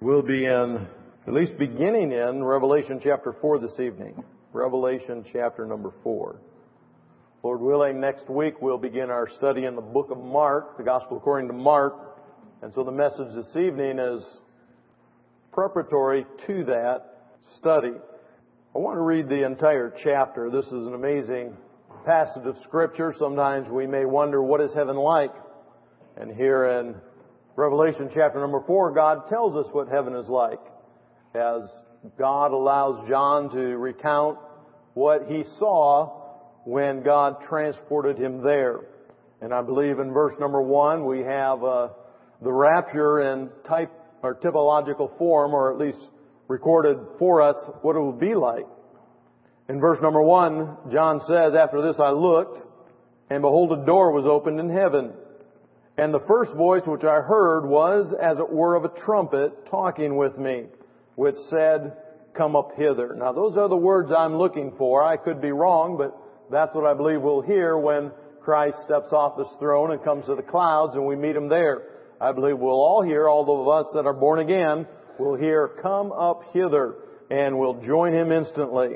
We'll be at least beginning in Revelation chapter 4 this evening. Revelation chapter number 4. Lord willing, next week we'll begin our study in the book of Mark, the Gospel according to Mark. And so the message this evening is preparatory to that study. I want to read the entire chapter. This is an amazing passage of Scripture. Sometimes we may wonder, what is heaven like? And here in Revelation chapter number 4, God tells us what heaven is like, as God allows John to recount what he saw when God transported him there. And I believe in verse number 1 we have the rapture in type or typological form, or at least recorded for us what it will be like. In verse number 1, John says, "After this I looked, and behold, a door was opened in heaven. And the first voice which I heard was as it were of a trumpet talking with me, which said, 'Come up hither.'" Now those are the words I'm looking for. I could be wrong, but that's what I believe we'll hear when Christ steps off His throne and comes to the clouds and we meet Him there. I believe we'll all hear, all of us that are born again, will hear, "Come up hither," and we'll join Him instantly.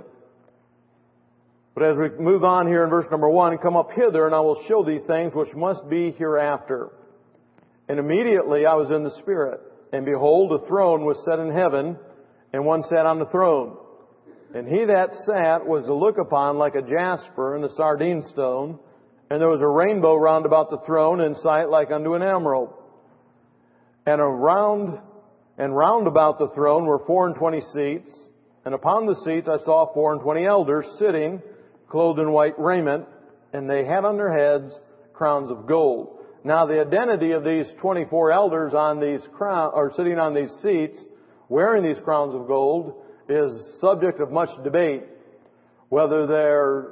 But as we move on here in verse number 1, "Come up hither, and I will show thee things which must be hereafter. And immediately I was in the Spirit, and behold, a throne was set in heaven, and one sat on the throne. And he that sat was to look upon like a jasper and a sardine stone, and there was a rainbow round about the throne in sight like unto an emerald. And round about the throne were 24 seats, and upon the seats I saw 24 elders sitting, clothed in white raiment, and they had on their heads crowns of gold." Now the identity of these 24 elders on these crowns, or sitting on these seats, wearing these crowns of gold, is subject of much debate. Whether they're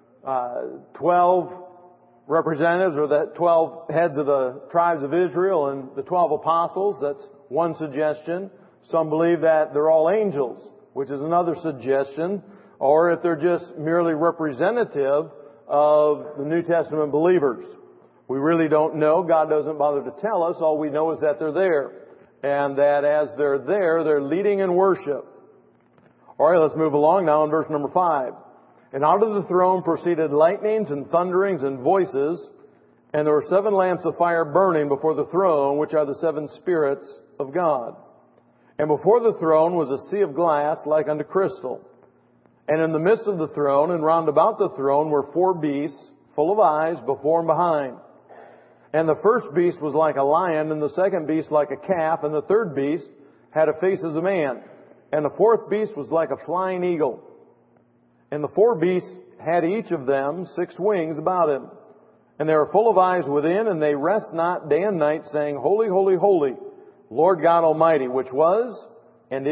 12 representatives or the 12 heads of the tribes of Israel and the 12 apostles, that's one suggestion. Some believe that they're all angels, which is another suggestion. Or if they're just merely representative of the New Testament believers. We really don't know. God doesn't bother to tell us. All we know is that they're there. And that as they're there, they're leading in worship. All right, let's move along now in verse number 5. "And out of the throne proceeded lightnings and thunderings and voices, and there were 7 lamps of fire burning before the throne, which are the 7 spirits of God. And before the throne was a sea of glass like unto crystal. And in the midst of the throne and round about the throne were 4 beasts, full of eyes before and behind. And the first beast was like a lion, and the second beast like a calf, and the third beast had a face as a man. And the fourth beast was like a flying eagle. And the 4 beasts had each of them 6 wings about him. And they were full of eyes within, and they rest not day and night, saying, Holy, holy, holy, Lord God Almighty, which was, and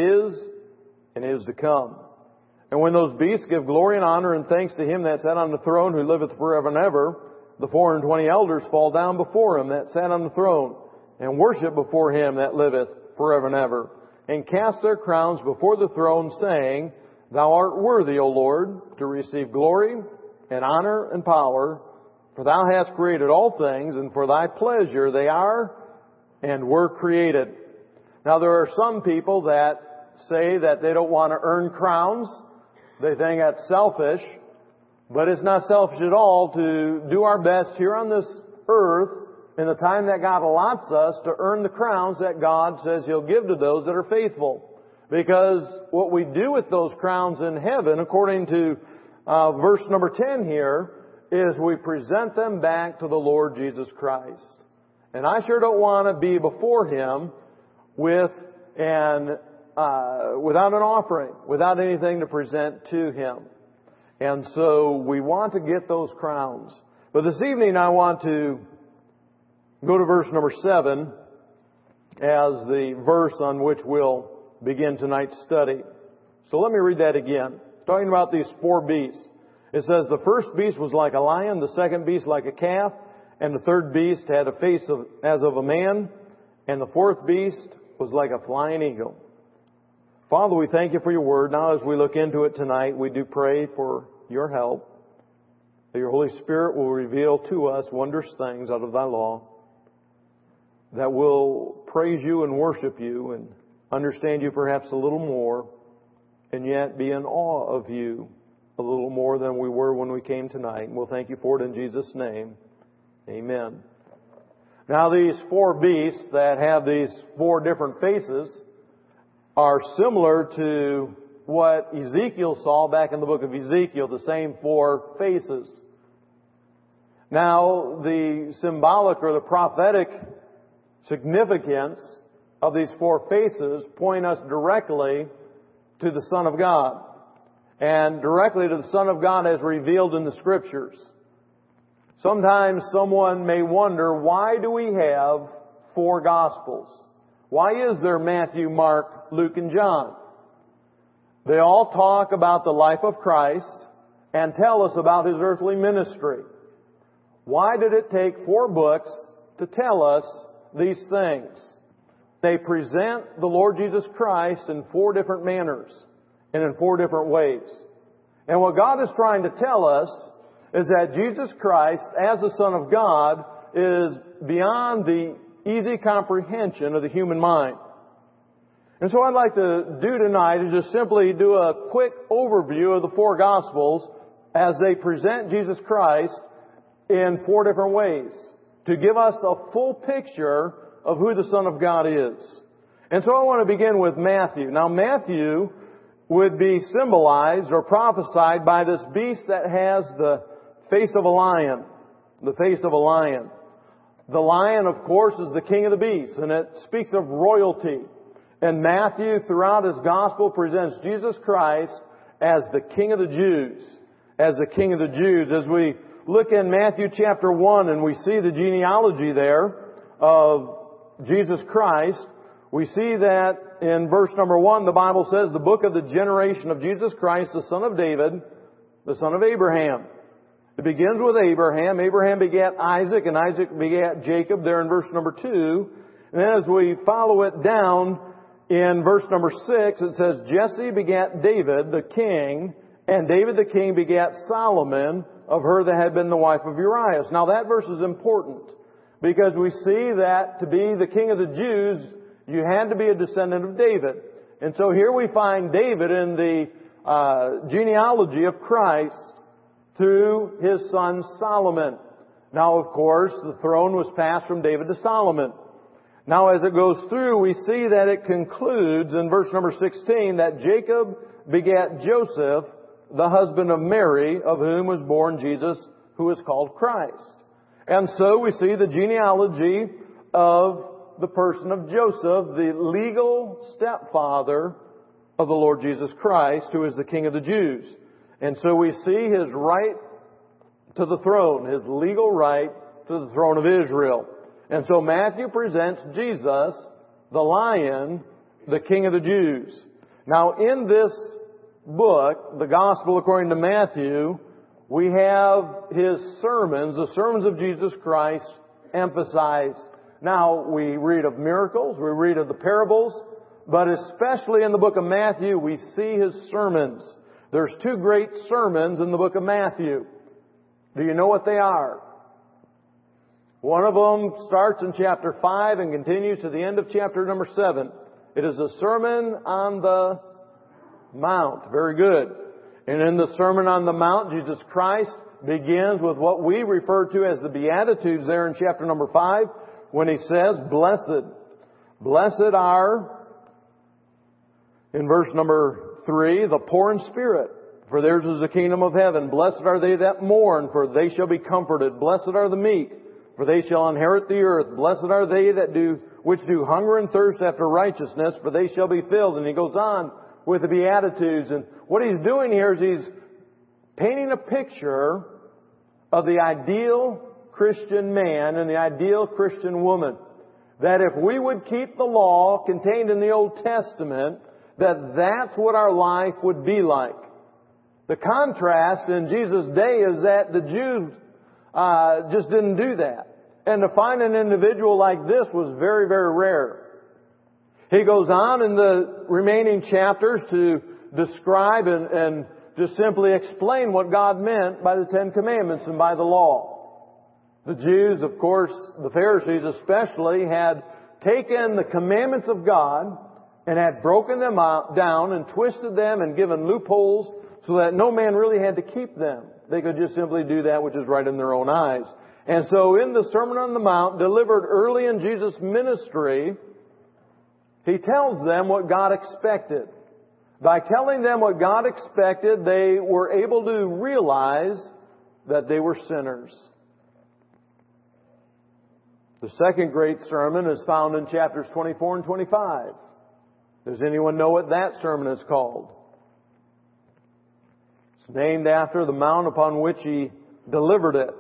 is to come. And when those beasts give glory and honor and thanks to Him that sat on the throne, who liveth forever and ever, the 24 elders fall down before Him that sat on the throne, and worship before Him that liveth forever and ever, and cast their crowns before the throne, saying, Thou art worthy, O Lord, to receive glory and honor and power, for Thou hast created all things, and for Thy pleasure they are and were created." Now there are some people that say that they don't want to earn crowns. They think that's selfish, but it's not selfish at all to do our best here on this earth in the time that God allots us to earn the crowns that God says He'll give to those that are faithful. Because what we do with those crowns in heaven, according to verse number 10 here, is we present them back to the Lord Jesus Christ. And I sure don't want to be before Him without an offering, without anything to present to Him. And so we want to get those crowns. But this evening I want to go to verse number 7 as the verse on which we'll begin tonight's study. So let me read that again. Talking about these 4 beasts. It says, "The first beast was like a lion, the second beast like a calf, and the third beast had a face as of a man, and the fourth beast was like a flying eagle." Father, we thank You for Your Word. Now as we look into it tonight, we do pray for Your help, that Your Holy Spirit will reveal to us wondrous things out of Thy law, that will praise You and worship You and understand you perhaps a little more, and yet be in awe of you a little more than we were when we came tonight. And we'll thank you for it in Jesus' name. Amen. Now these four beasts that have these four different faces are similar to what Ezekiel saw back in the book of Ezekiel, the same four faces. Now, the symbolic or the prophetic significance of these four faces point us directly to the Son of God, and directly to the Son of God as revealed in the Scriptures. Sometimes someone may wonder, why do we have four Gospels? Why is there Matthew, Mark, Luke, and John? They all talk about the life of Christ and tell us about His earthly ministry. Why did it take four books to tell us these things? They present the Lord Jesus Christ in four different manners and in four different ways. And what God is trying to tell us is that Jesus Christ, as the Son of God, is beyond the easy comprehension of the human mind. And so I'd like to do tonight is just simply do a quick overview of the four Gospels as they present Jesus Christ in four different ways to give us a full picture of who the Son of God is. And so I want to begin with Matthew. Now Matthew would be symbolized or prophesied by this beast that has the face of a lion. The face of a lion. The lion, of course, is the king of the beasts, and it speaks of royalty. And Matthew, throughout his gospel, presents Jesus Christ as the King of the Jews. As the King of the Jews. As we look in Matthew chapter 1 and we see the genealogy there of Jesus Christ, we see that in verse number 1, the Bible says, the book of the generation of Jesus Christ, the son of David, the son of Abraham. It begins with Abraham. Abraham begat Isaac, and Isaac begat Jacob, there in verse number 2. And then as we follow it down, in verse number 6, it says, Jesse begat David the king, and David the king begat Solomon of her that had been the wife of Uriah. Now that verse is important because we see that to be the king of the Jews, you had to be a descendant of David. And so here we find David in the genealogy of Christ through his son Solomon. Now, of course, the throne was passed from David to Solomon. Now, as it goes through, we see that it concludes in verse number 16 that Jacob begat Joseph, the husband of Mary, of whom was born Jesus, who is called Christ. And so we see the genealogy of the person of Joseph, the legal stepfather of the Lord Jesus Christ, who is the King of the Jews. And so we see his right to the throne, his legal right to the throne of Israel. And so Matthew presents Jesus, the Lion, the King of the Jews. Now in this book, the Gospel according to Matthew, we have his sermons, the sermons of Jesus Christ, emphasized. Now we read of miracles, we read of the parables, but especially in the book of Matthew, we see his sermons. There's two great sermons in the book of Matthew. Do you know what they are? One of them starts in chapter 5 and continues to the end of chapter number 7. It is the Sermon on the Mount. Very good. And in the Sermon on the Mount, Jesus Christ begins with what we refer to as the Beatitudes there in chapter number 5, when He says, Blessed. Blessed are, in verse number 3, the poor in spirit, for theirs is the kingdom of heaven. Blessed are they that mourn, for they shall be comforted. Blessed are the meek, for they shall inherit the earth. Blessed are they which do hunger and thirst after righteousness, for they shall be filled. And he goes on with the Beatitudes. And what he's doing here is he's painting a picture of the ideal Christian man and the ideal Christian woman. That if we would keep the law contained in the Old Testament, that's what our life would be like. The contrast in Jesus' day is that the Jews just didn't do that. And to find an individual like this was very, very rare. He goes on in the remaining chapters to describe and just simply explain what God meant by the Ten Commandments and by the law. The Jews, of course, the Pharisees especially, had taken the commandments of God, and had broken them down and twisted them and given loopholes so that no man really had to keep them. They could just simply do that which is right in their own eyes. And so in the Sermon on the Mount, delivered early in Jesus' ministry, He tells them what God expected. By telling them what God expected, they were able to realize that they were sinners. The second great sermon is found in chapters 24 and 25. Does anyone know what that sermon is called? It's named after the mount upon which He delivered it.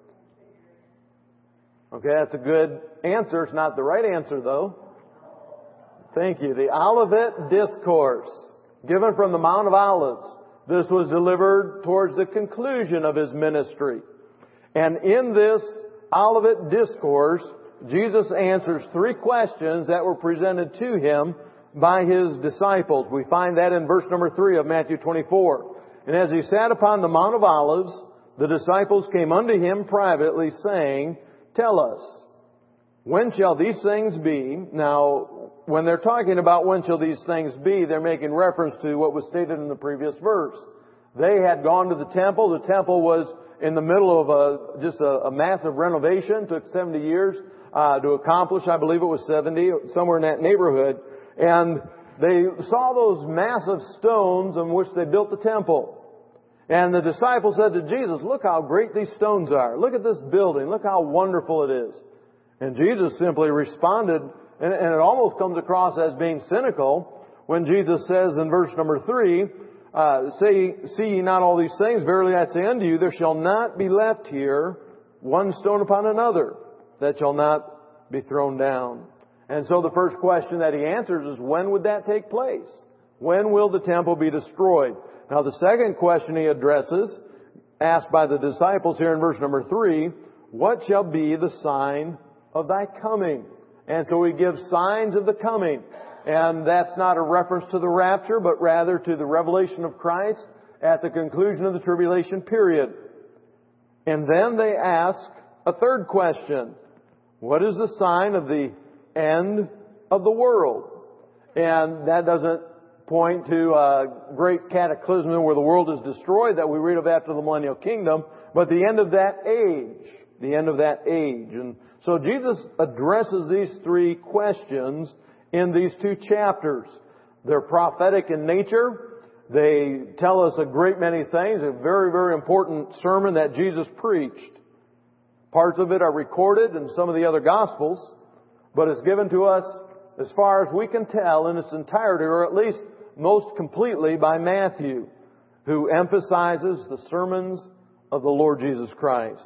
Okay, that's a good answer. It's not the right answer, though. Thank you. The Olivet Discourse, given from the Mount of Olives. This was delivered towards the conclusion of His ministry. And in this Olivet Discourse, Jesus answers 3 questions that were presented to Him by His disciples. We find that in verse number 3 of Matthew 24. And as He sat upon the Mount of Olives, the disciples came unto Him privately, saying, Tell us, when shall these things be? Now, when they're talking about when shall these things be, they're making reference to what was stated in the previous verse. They had gone to the temple. The temple was in the middle of just a massive renovation. It took 70 years to accomplish. I believe it was 70, somewhere in that neighborhood. And they saw those massive stones on which they built the temple. And the disciples said to Jesus, look how great these stones are. Look at this building. Look how wonderful it is. And Jesus simply responded, and it almost comes across as being cynical, when Jesus says in verse number 3, See ye not all these things? Verily I say unto you, there shall not be left here one stone upon another that shall not be thrown down. And so the first question that He answers is, when would that take place? When will the temple be destroyed? Now the second question He addresses, asked by the disciples here in verse number 3, what shall be the sign of Thy coming? And so He gives signs of the coming. And that's not a reference to the rapture, but rather to the revelation of Christ at the conclusion of the tribulation period. And then they ask a third question. What is the sign of the end of the world? And that doesn't point to a great cataclysm where the world is destroyed that we read of after the millennial kingdom, but the end of that age. The end of that age. And so Jesus addresses these 3 questions in these 2 chapters. They're prophetic in nature. They tell us a great many things. A very, very important sermon that Jesus preached. Parts of it are recorded in some of the other Gospels, but it's given to us, as far as we can tell, in its entirety, or at least most completely, by Matthew, who emphasizes the sermons of the Lord Jesus Christ.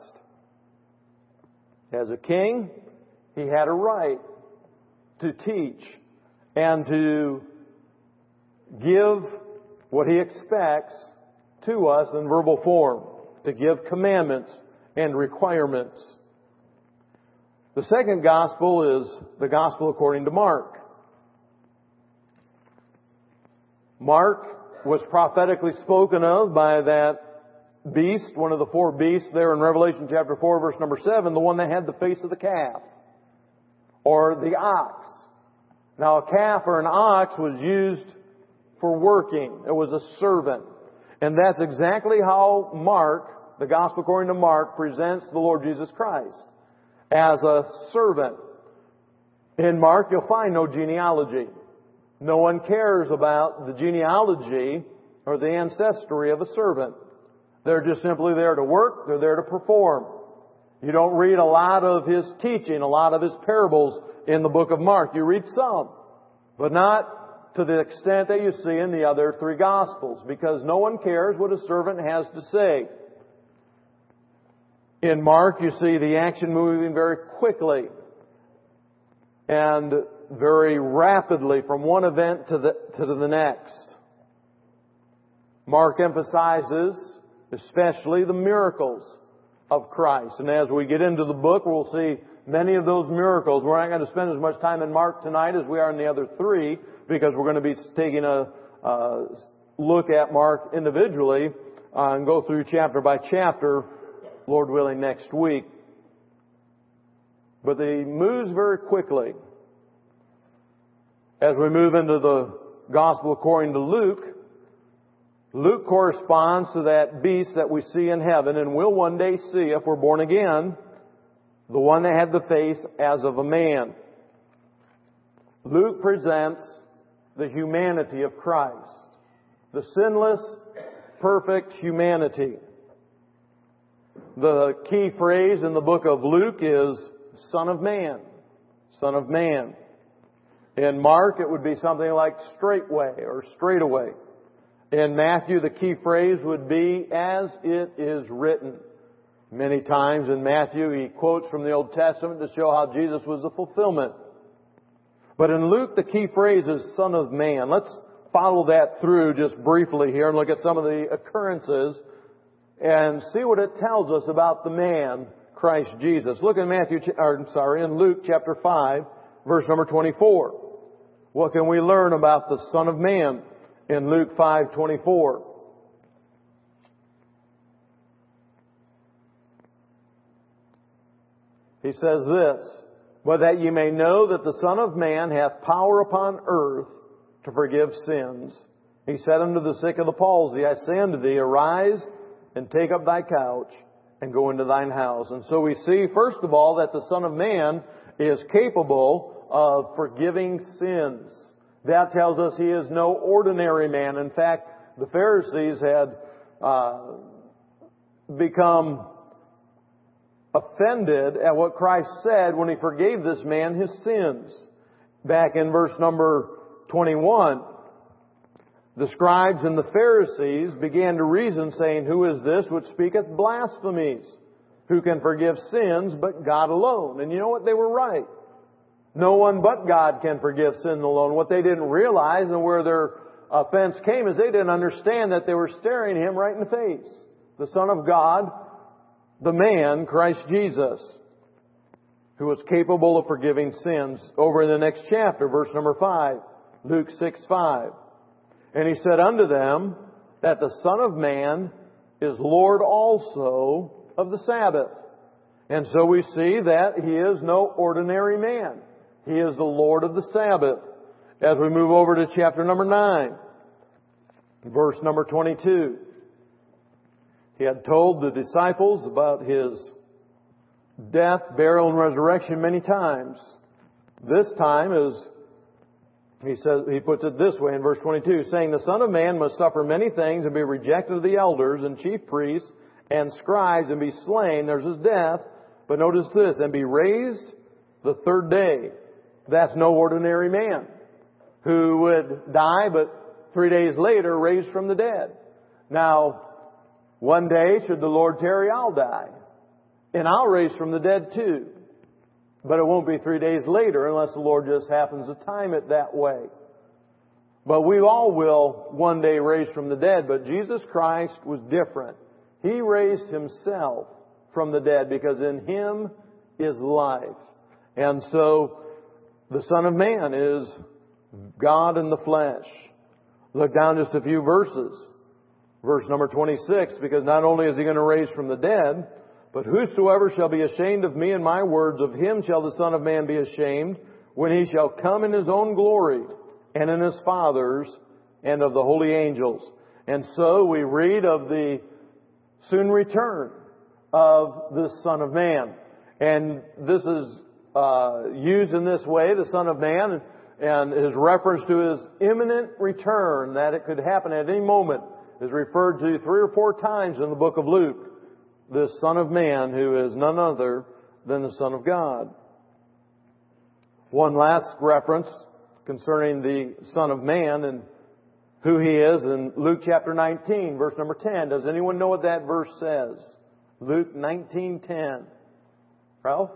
As a king, He had a right to teach and to give what He expects to us in verbal form, to give commandments and requirements. The second gospel is the gospel according to Mark. Mark was prophetically spoken of by that beast, one of the 4 beasts there in Revelation chapter 4, verse number 7, the one that had the face of the calf, or the ox. Now, a calf or an ox was used for working. It was a servant. And that's exactly how Mark, the Gospel according to Mark, presents the Lord Jesus Christ, as a servant. In Mark, you'll find no genealogy. No one cares about the genealogy or the ancestry of a servant. They're just simply there to work. They're there to perform. You don't read a lot of His teaching, a lot of His parables in the book of Mark. You read some, but not to the extent that you see in the other 3 Gospels, because no one cares what a servant has to say. In Mark, you see the action moving very quickly and very rapidly from one event to the next. Mark emphasizes especially the miracles of Christ. And as we get into the book, we'll see many of those miracles. We're not going to spend as much time in Mark tonight as we are in the other 3, because we're going to be taking a look at Mark individually and go through chapter by chapter, Lord willing, next week. But they moves very quickly. As we move into the Gospel according to Luke, Luke corresponds to that beast that we see in heaven, and we'll one day see, if we're born again, the one that had the face as of a man. Luke presents the humanity of Christ, the sinless, perfect humanity. The key phrase in the book of Luke is Son of Man. Son of Man. In Mark, it would be something like straightway or straightaway. In Matthew, the key phrase would be, as it is written. Many times in Matthew, he quotes from the Old Testament to show how Jesus was the fulfillment. But in Luke, the key phrase is Son of Man. Let's follow that through just briefly here and look at some of the occurrences and see what it tells us about the man, Christ Jesus. Look in in Luke chapter 5, verse number 24. What can we learn about the Son of Man in Luke 5:24? He says this, "But that ye may know that the Son of Man hath power upon earth to forgive sins. He said unto the sick of the palsy, I say unto thee, arise and take up thy couch and go into thine house." And so we see, first of all, that the Son of Man is capable of forgiving sins. That tells us he is no ordinary man. In fact, the Pharisees had become offended at what Christ said when He forgave this man his sins. Back in verse number 21, the scribes and the Pharisees began to reason, saying, "Who is this which speaketh blasphemies? Who can forgive sins but God alone?" And you know what? They were right. No one but God can forgive sin alone. What they didn't realize and where their offense came is they didn't understand that they were staring Him right in the face. The Son of God, the man, Christ Jesus, who was capable of forgiving sins. Over in the next chapter, verse number 5, Luke 6:5. "And He said unto them that the Son of Man is Lord also of the Sabbath." And so we see that He is no ordinary man. He is the Lord of the Sabbath. As we move over to chapter number 9, verse number 22. He had told the disciples about His death, burial, and resurrection many times. This time is, he puts it this way in verse 22, saying, "The Son of Man must suffer many things and be rejected of the elders and chief priests and scribes and be slain." There's His death. But notice this, "and be raised the third day." That's no ordinary man who would die, but 3 days later raised from the dead. Now, one day, should the Lord tarry, I'll die. And I'll raise from the dead too. But it won't be 3 days later unless the Lord just happens to time it that way. But we all will one day raise from the dead. But Jesus Christ was different. He raised Himself from the dead because in Him is life. And so the Son of Man is God in the flesh. Look down just a few verses. Verse number 26, because not only is He going to raise from the dead, but "whosoever shall be ashamed of me and my words, of him shall the Son of Man be ashamed, when He shall come in His own glory, and in His Father's, and of the holy angels." And so we read of the soon return of this Son of Man. And this is used in this way, the Son of Man, and His reference to His imminent return, that it could happen at any moment, is referred to 3 or 4 times in the book of Luke. This Son of Man who is none other than the Son of God. One last reference concerning the Son of Man and who He is in Luke chapter 19, verse number 10. Does anyone know what that verse says? Luke 19:10. Ralph?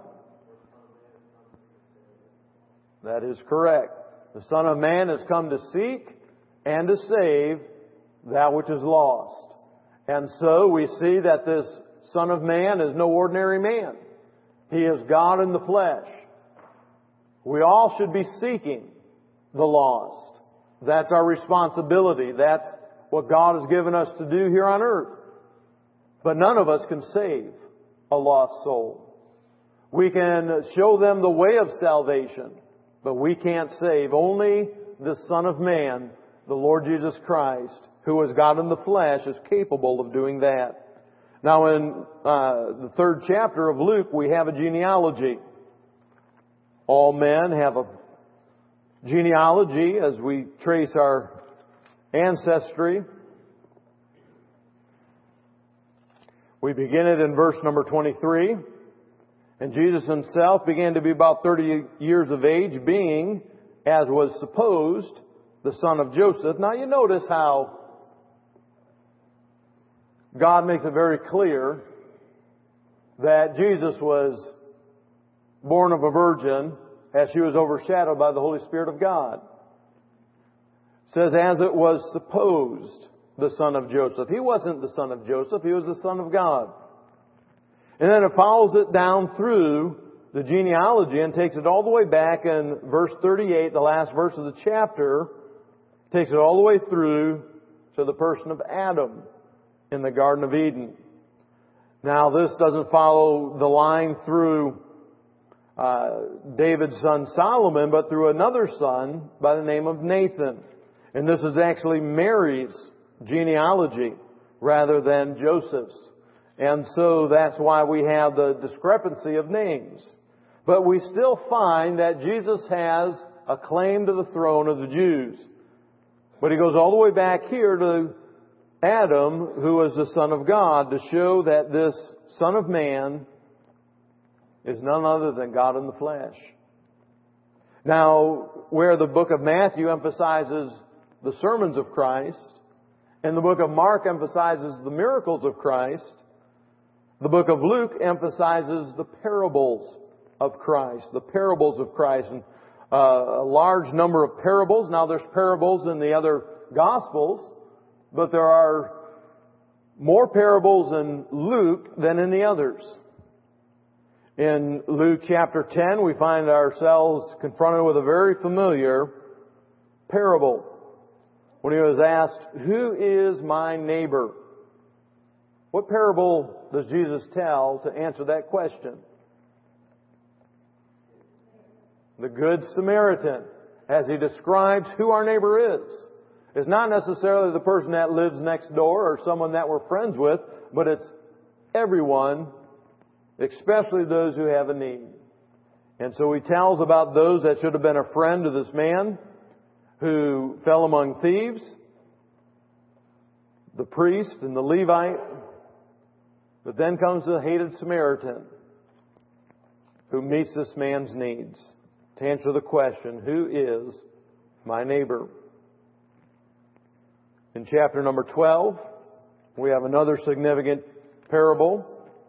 That is correct. The Son of Man has come to seek and to save that which is lost. And so we see that this Son of Man is no ordinary man. He is God in the flesh. We all should be seeking the lost. That's our responsibility. That's what God has given us to do here on earth. But none of us can save a lost soul. We can show them the way of salvation, but we can't save. Only this Son of Man, the Lord Jesus Christ, who was God in the flesh, is capable of doing that. Now in the 3rd chapter of Luke, we have a genealogy. All men have a genealogy as we trace our ancestry. We begin it in verse number 23. And Jesus himself began to be about 30 years of age, being, as was supposed, the son of Joseph. Now you notice how God makes it very clear that Jesus was born of a virgin as she was overshadowed by the Holy Spirit of God. It says, as it was supposed, the son of Joseph. He wasn't the son of Joseph. He was the son of God. And then it follows it down through the genealogy and takes it all the way back in verse 38, the last verse of the chapter, takes it all the way through to the person of Adam in the Garden of Eden. Now this doesn't follow the line through David's son Solomon, but through another son by the name of Nathan. And this is actually Mary's genealogy rather than Joseph's. And so that's why we have the discrepancy of names. But we still find that Jesus has a claim to the throne of the Jews. But he goes all the way back here to Adam, who was the Son of God, to show that this Son of Man is none other than God in the flesh. Now, where the book of Matthew emphasizes the sermons of Christ, and the book of Mark emphasizes the miracles of Christ, the book of Luke emphasizes the parables of Christ, the parables of Christ, and a large number of parables. Now there's parables in the other Gospels, but there are more parables in Luke than in the others. In Luke chapter 10, we find ourselves confronted with a very familiar parable. When he was asked, who is my neighbor? What parable does Jesus tell to answer that question? The Good Samaritan, as he describes who our neighbor is. It's not necessarily the person that lives next door or someone that we're friends with, but it's everyone, especially those who have a need. And so he tells about those that should have been a friend to this man who fell among thieves, the priest and the Levite. But then comes the hated Samaritan who meets this man's needs to answer the question, who is my neighbor? In chapter number 12, we have another significant parable.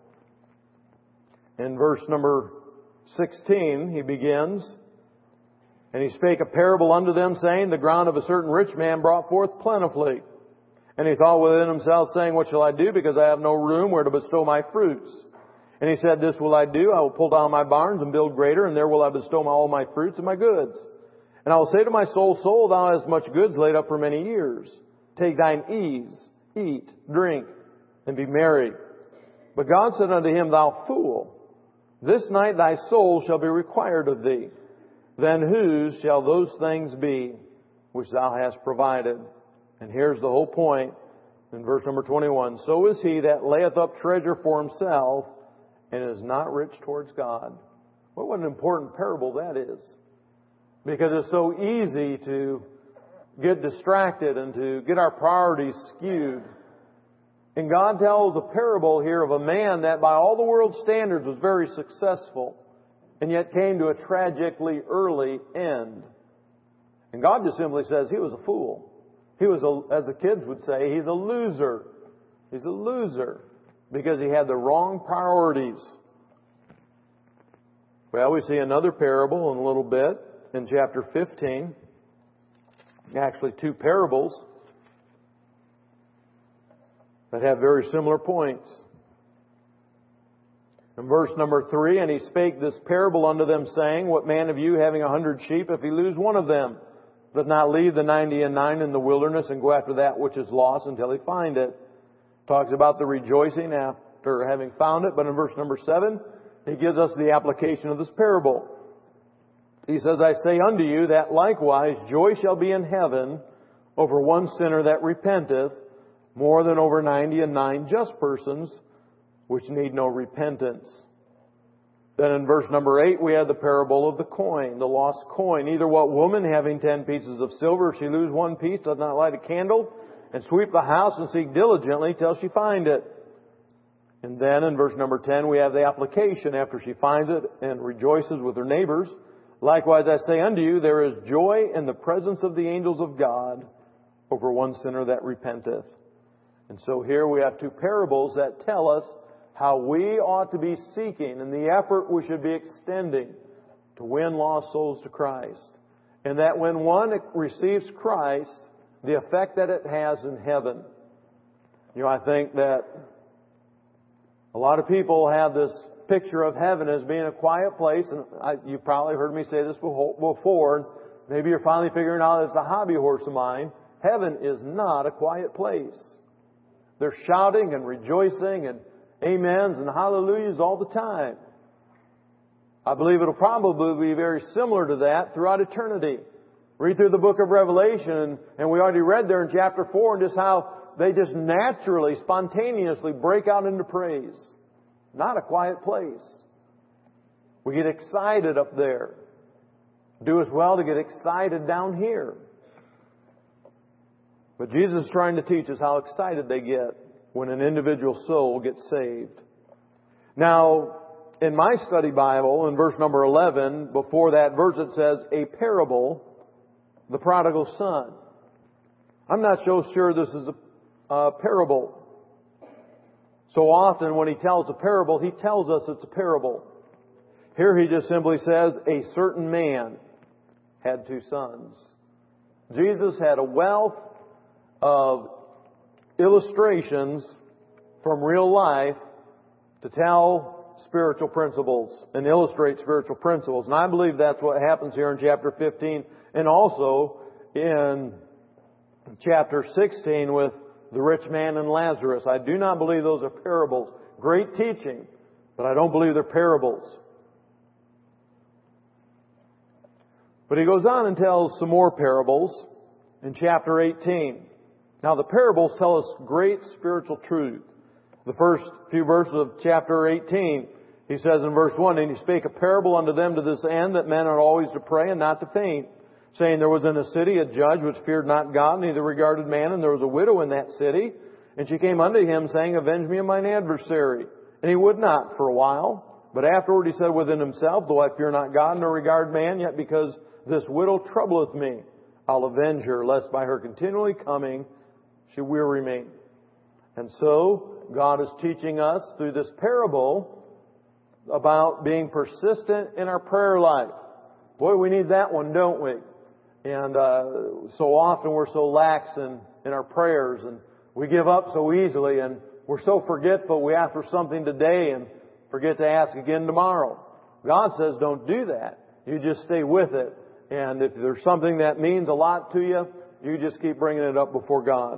In verse number 16, he begins, and he spake a parable unto them, saying, the ground of a certain rich man brought forth plentifully. And he thought within himself, saying, what shall I do? Because I have no room where to bestow my fruits. And he said, this will I do. I will pull down my barns and build greater, and there will I bestow all my fruits and my goods. And I will say to my soul, soul, thou hast much goods laid up for many years. Take thine ease, eat, drink, and be merry. But God said unto him, thou fool, this night thy soul shall be required of thee. Then whose shall those things be which thou hast provided? And here's the whole point in verse number 21. So is he that layeth up treasure for himself and is not rich towards God. Well, what an important parable that is. Because it's so easy to get distracted and to get our priorities skewed. And God tells a parable here of a man that by all the world's standards was very successful and yet came to a tragically early end. And God just simply says he was a fool. He was, as the kids would say, he's a loser. He's a loser because he had the wrong priorities. Well, we see another parable in a little bit in chapter 15. Actually, two parables that have very similar points. In verse number 3, and he spake this parable unto them, saying, what man of you having 100 sheep, if he lose one of them, doth not leave the 99 in the wilderness and go after that which is lost until he find it? Talks about the rejoicing after having found it. But in verse number 7, he gives us the application of this parable. He says, I say unto you that likewise joy shall be in heaven over one sinner that repenteth, more than over 99 just persons which need no repentance. Then in verse number 8 we have the parable of the coin, the lost coin. Either what woman having 10 pieces of silver, if she lose one piece, does not light a candle and sweep the house and seek diligently till she find it. And then in verse number 10 we have the application after she finds it and rejoices with her neighbors. Likewise I say unto you, there is joy in the presence of the angels of God over one sinner that repenteth. And so here we have two parables that tell us how we ought to be seeking and the effort we should be extending to win lost souls to Christ. And that when one receives Christ, the effect that it has in heaven. I think that a lot of people have this picture of heaven as being a quiet place, and you've probably heard me say this before. Maybe you're finally figuring out it's a hobby horse of mine. Heaven is not a quiet place. They're shouting and rejoicing and amens and hallelujahs all the time. I believe it'll probably be very similar to that throughout eternity. Read through the book of Revelation, and we already read there in chapter 4 and just how they just naturally, spontaneously break out into praise. Not a quiet place. We get excited up there. Do as well to get excited down here. But Jesus is trying to teach us how excited they get when an individual soul gets saved. Now, in my study Bible, in verse number 11, before that verse it says, a parable, the prodigal son. I'm not so sure this is a parable. So often when he tells a parable, he tells us it's a parable. Here he just simply says, a certain man had two sons. Jesus had a wealth of illustrations from real life to tell spiritual principles and illustrate spiritual principles. And I believe that's what happens here in chapter 15 and also in chapter 16 with the rich man and Lazarus. I do not believe those are parables. Great teaching, but I don't believe they're parables. But he goes on and tells some more parables in chapter 18. Now the parables tell us great spiritual truth. The first few verses of chapter 18, he says in verse 1, and he spake a parable unto them to this end, that men ought always to pray and not to faint, saying, there was in a city a judge which feared not God, neither regarded man, and there was a widow in that city. And she came unto him, saying, avenge me of mine adversary. And he would not for a while. But afterward he said within himself, though I fear not God, nor regard man, yet because this widow troubleth me, I'll avenge her, lest by her continually coming she weary me. And so, God is teaching us through this parable about being persistent in our prayer life. Boy, we need that one, don't we? And so often we're so lax in our prayers, and we give up so easily, and we're so forgetful. We ask for something today and forget to ask again tomorrow. God says don't do that. You just stay with it. And if there's something that means a lot to you, you just keep bringing it up before God.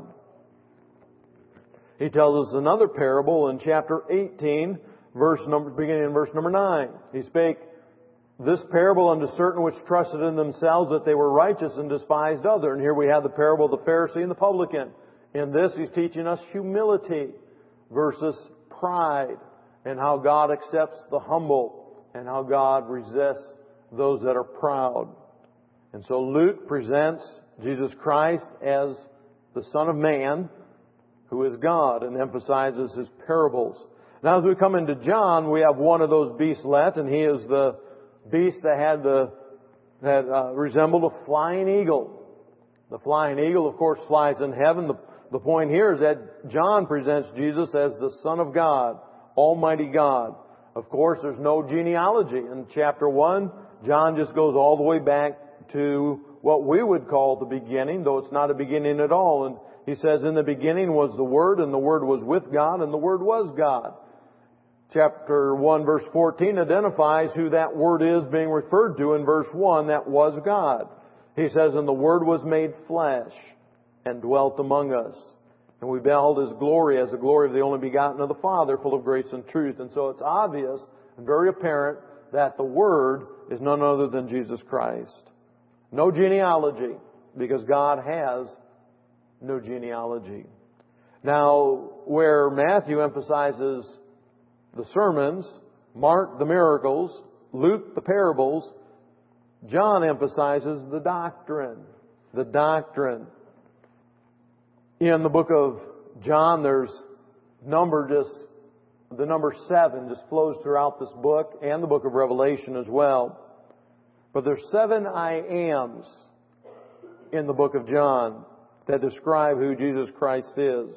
He tells us another parable in chapter 18, beginning in verse number 9. He spake this parable unto certain which trusted in themselves that they were righteous and despised other. And here we have the parable of the Pharisee and the publican. In this he's teaching us humility versus pride, and how God accepts the humble and how God resists those that are proud. And so Luke presents Jesus Christ as the Son of Man, who is God, and emphasizes his parables. Now as we come into John, we have one of those beasts left, and he is the beast that resembled a flying eagle. The flying eagle, of course, flies in heaven. The point here is that John presents Jesus as the Son of God, Almighty God. Of course, there's no genealogy. In chapter 1, John just goes all the way back to what we would call the beginning, though it's not a beginning at all. And he says, in the beginning was the Word, and the Word was with God, and the Word was God. Chapter 1, verse 14 identifies who that Word is being referred to in verse 1, that was God. He says, and the Word was made flesh and dwelt among us. And we beheld His glory as the glory of the only begotten of the Father, full of grace and truth. And so it's obvious and very apparent that the Word is none other than Jesus Christ. No genealogy, because God has no genealogy. Now, where Matthew emphasizes the sermons, Mark the miracles, Luke the parables, John emphasizes the doctrine. The doctrine. In the book of John, there's the number 7 just flows throughout this book and the book of Revelation as well. But there's 7 I ams in the book of John that describe who Jesus Christ is.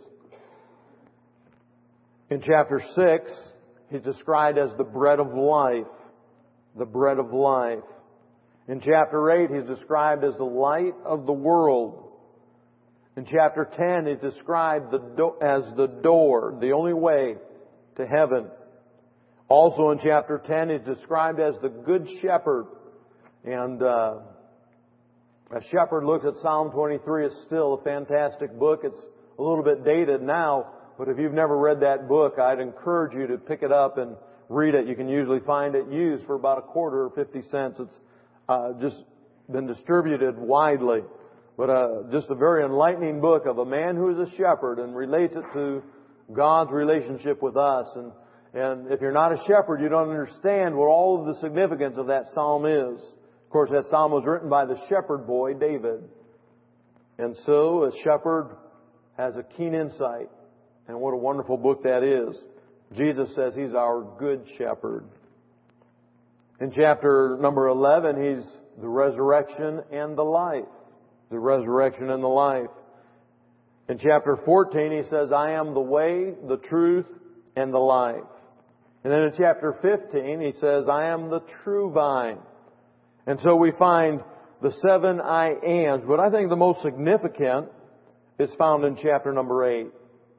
In chapter 6, He's described as the bread of life. The bread of life. In chapter 8, He's described as the light of the world. In chapter 10, He's described as the door, the only way to heaven. Also in chapter 10, He's described as the good shepherd. And a shepherd looks at Psalm 23. It's still a fantastic book. It's a little bit dated now, but if you've never read that book, I'd encourage you to pick it up and read it. You can usually find it used for about a quarter or 50 cents. It's just been distributed widely. But just a very enlightening book of a man who is a shepherd and relates it to God's relationship with us. And if you're not a shepherd, you don't understand what all of the significance of that psalm is. Of course, that psalm was written by the shepherd boy, David. And so a shepherd has a keen insight. And what a wonderful book that is. Jesus says He's our good shepherd. In chapter number 11, He's the resurrection and the life. The resurrection and the life. In chapter 14, He says, I am the way, the truth, and the life. And then in chapter 15, He says, I am the true vine. And so we find the 7 I ams. But I think the most significant is found in chapter number 8.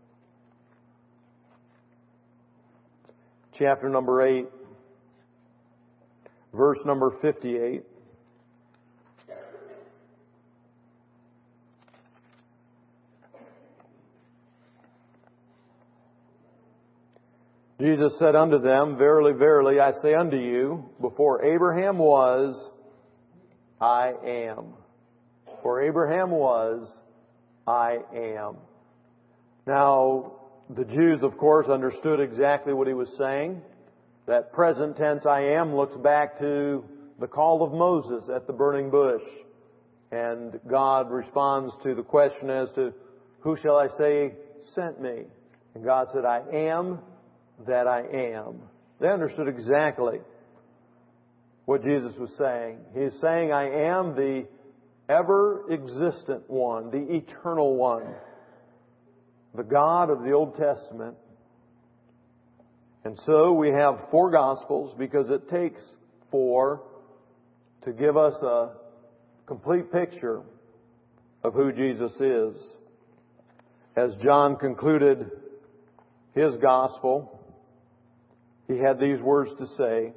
Chapter number 8, verse number 58. Jesus said unto them, Verily, verily, I say unto you, before Abraham was, I am. Before Abraham was, I am. Now, the Jews, of course, understood exactly what He was saying. That present tense I am looks back to the call of Moses at the burning bush. And God responds to the question as to, who shall I say sent me? And God said, I am that I am. They understood exactly what Jesus was saying. He's saying, I am the ever-existent one, the eternal one, the God of the Old Testament. And so we have 4 Gospels because it takes 4 to give us a complete picture of who Jesus is. As John concluded his Gospel, he had these words to say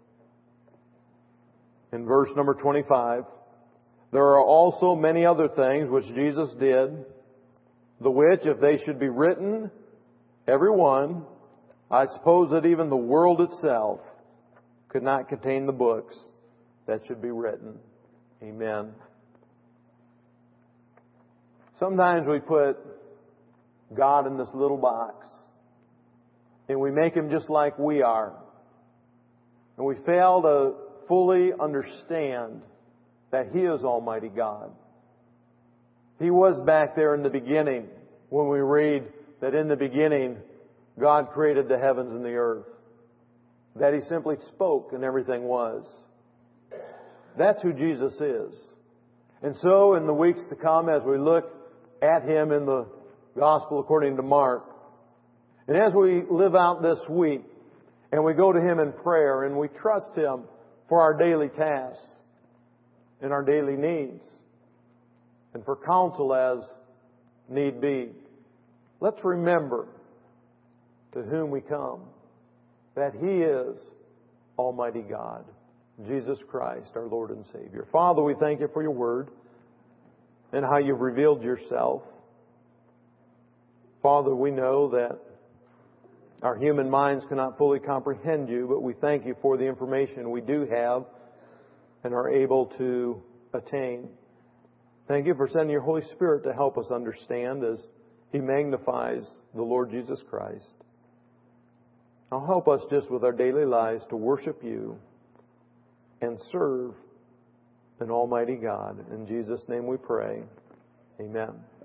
in verse number 25. There are also many other things which Jesus did, the which, if they should be written, every one, I suppose that even the world itself could not contain the books that should be written. Amen. Sometimes we put God in this little box, and we make Him just like we are. And we fail to fully understand that He is Almighty God. He was back there in the beginning when we read that in the beginning God created the heavens and the earth. That He simply spoke and everything was. That's who Jesus is. And so in the weeks to come, as we look at Him in the Gospel according to Mark, and as we live out this week, and we go to Him in prayer, and we trust Him for our daily tasks and our daily needs, and for counsel as need be, let's remember to whom we come, that He is Almighty God, Jesus Christ, our Lord and Savior. Father, we thank You for Your Word and how You've revealed Yourself. Father, we know that Our human minds cannot fully comprehend You, but we thank You for the information we do have and are able to attain. Thank You for sending Your Holy Spirit to help us understand as He magnifies the Lord Jesus Christ. Now help us just with our daily lives to worship You and serve an almighty God. In Jesus' name we pray. Amen.